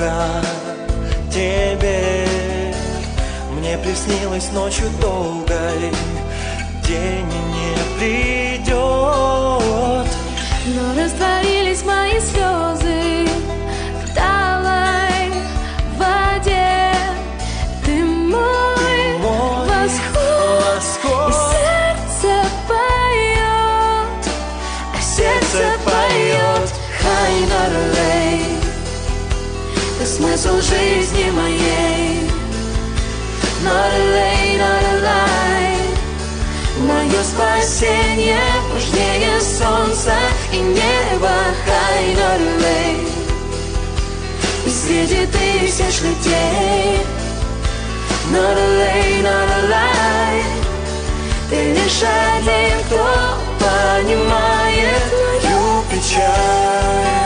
только тебе. Мне приснилось ночью долгой, день не придет. Но растворились мои слезы в талой воде. Ты мой восход, и сердце поет, а сердце поет Хай Норвей. Ты смысл жизни моей, Норвей, Норвей. Мое спасение важнее солнца и неба, Хай Норвей. И среди тысяч людей, Норвей, Норвей. Ты лишь один, кто понимает мою печаль,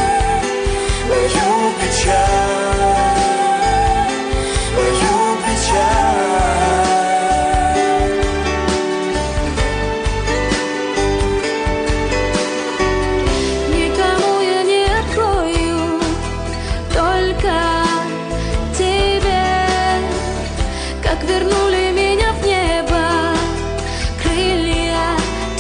мою печаль, мою печаль. Никому я не открою, только тебе. Как вернули меня в небо крылья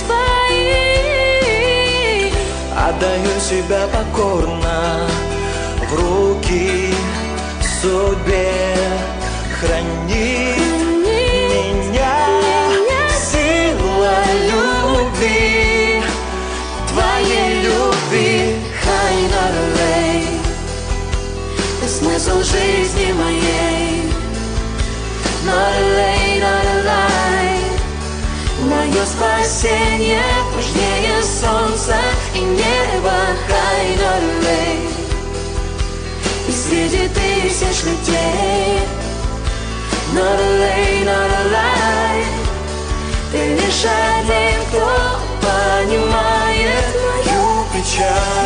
твои. Отдаю себя покорно в руки судьбе. Храни меня, сила любви, твоей любви, Хай Норвей. Ты смысл жизни моей, Норвей, Норвей. Мое спасение важнее солнца и неба, Хай Норвей. И среди тысяч людей, Норвей, Норвей. Ты лишь один, кто понимает мою печаль,